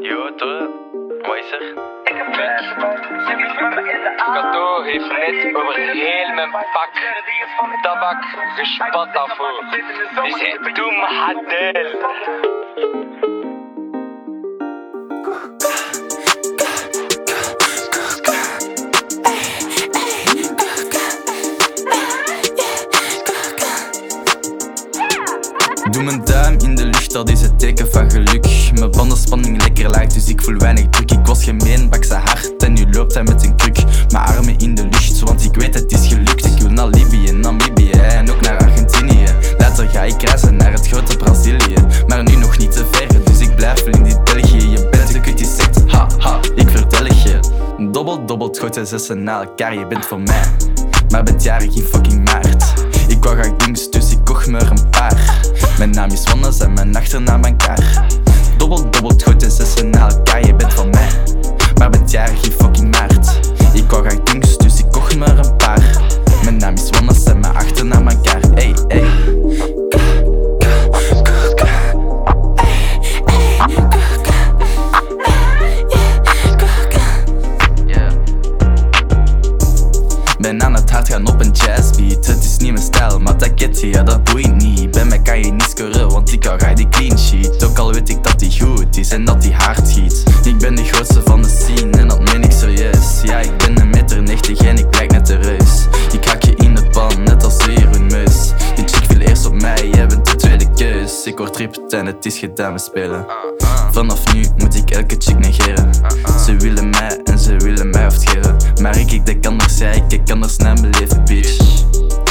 Yo, toe. Wat is er? Kato heeft net over heel mijn pak tabak gespat daarvoor. Die zei, doe me hadel. Doe mijn duim in de lucht, dat is het teken van geluk. Mijn bandenspanning lekker laag, dus ik voel weinig druk. Ik was gemeen, bak ze hard en nu loopt hij met een kruk. Mijn armen in de lucht, want ik weet het is gelukt. Ik wil naar Libië, Namibië en ook naar Argentinië. Later ga ik reizen naar het grote Brazilië. Maar nu nog niet te ver, dus ik blijf in dit België. Je bent een kutie sect, ha ha, ik vertel het je. Dobbel, schoot en zessen na elkaar, je bent voor mij. Maar bent jarig in fucking maart. Ik wou graag dings, dus ik kocht me er een paar. Mijn naam is Wannes en mijn achternaam elkaar. Dobbel, schoot en zessen na elkaar, je bent van mij. Maar bent jarig in fucking maart. Ik wou graag dings, dus ik kocht me er een paar. Mijn naam is Wannes en mijn achternaam elkaar. Ey, ey. Ben aan het hard gaan op een jazzbeat. Het is niet mijn stijl, maar dat get je, ja dat boeit niet. Bij mij kan je niet scoren, want ik hou graag die clean sheet. Ook al weet ik dat die goed is en dat die hard giet. Ik ben de grootste van de scene en dat meen ik serieus. Ja, ik ben 1,90 meter en ik lijk net de reus. Ik haak je in de pan, net als hier een meus. Die chick viel eerst op mij, jij bent de tweede keus. Ik word tripped en het is gedaan, we spelen. Vanaf nu moet ik elke chick negeren. Ze willen mij en ze willen mij hoofd geven. Maar ik denk anders, ja, ik kijk anders naar mijn leven, bitch.